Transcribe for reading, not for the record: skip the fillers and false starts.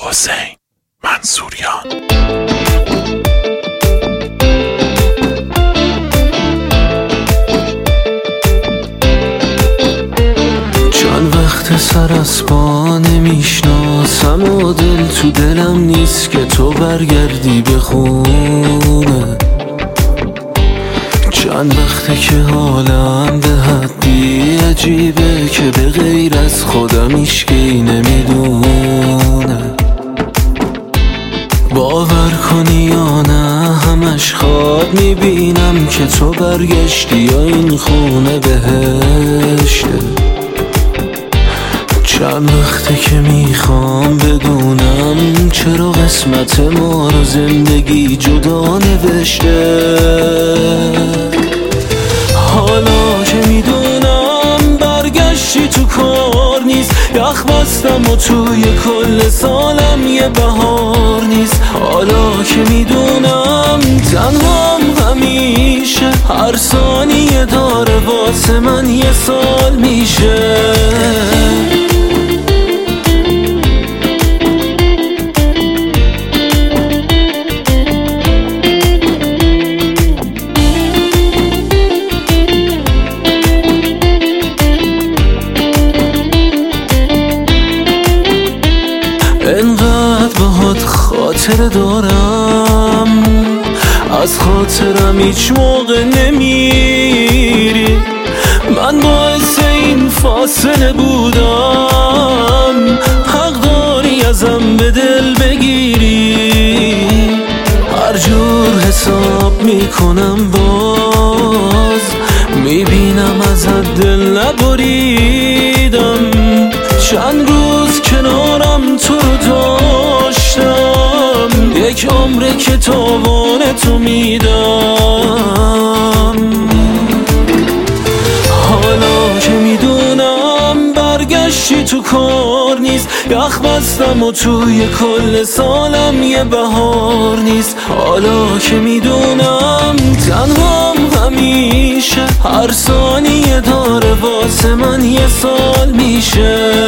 حسین منصوریان. چند وقت سر از پا نمیشناسم و دل تو دلم نیست که تو برگردی به خونه. چند وقته که حالم به حدی عجیبه که به غیر از خودم هیچکی نمیدونه. باور کنی یا نه همش خواب میبینم که تو برگشتی یا این خونه بهشته. چند وقته که میخوام بدونم چرا قسمت ما رو زندگی جدا نوشته. حالا که میدونم برگشتی تو کار نیست، یخ بستم و توی کل سالم یه بهار نیست. حالا که میدونم تنهام همیشه، هر ثانیه داره واسه من یه سال میشه. انقدر باهات خاطر دارم، از خاطرم هیچ موقع نمیری. من باعث این فاصله بودم، حق داری ازم به دل بگیری. هر جور حساب میکنم باز میبینم ازت دل نبریدم. چند روز کنارم تو رو داشتم، یک عمره که تاوان تو میدم. حالا که میدونم برگشتی تو کار نیست، یخ بستم و توی کل سالم یه بهار نیست. حالا که میدونم تنهام همیشه، هر ثانیه داره واسه من یه سال میشه.